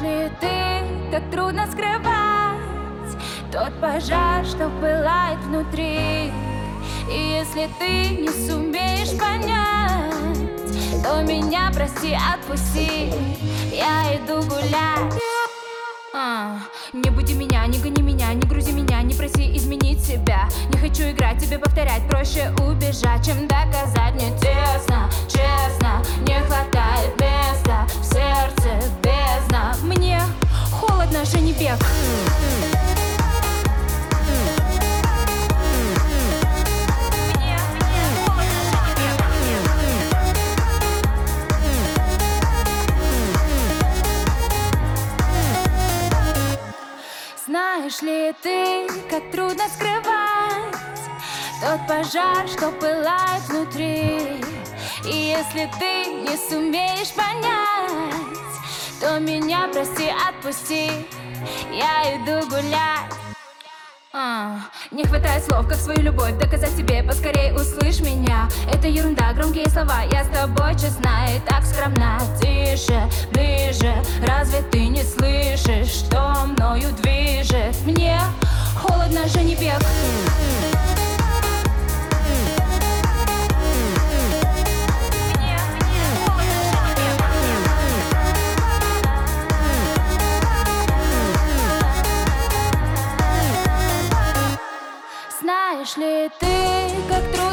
ли ты, как трудно скрывать тот пожар, что пылает внутри? И если ты не сумеешь понять, то меня прости, отпусти, я иду гулять. Не буди меня, не гони меня, не грузи меня, не проси изменить себя. Не хочу играть, тебе повторять, проще убежать, чем доказать. Мне тесно, честно, не хватает места в сердце, бездна. Мне холодно, же не бег. Знаешь ли ты, как трудно скрывать тот пожар, что пылает внутри? И если ты не сумеешь понять, то меня прости, отпусти, я иду гулять. Не хватает слов, как свою любовь доказать тебе, поскорей услышь меня. Это ерунда, громкие слова, я с тобой честна и так скромна. Тише, ближе, разве ты не слышишь, что мною движет? Мне холодно, же не бег. Знаешь ли ты, как трудно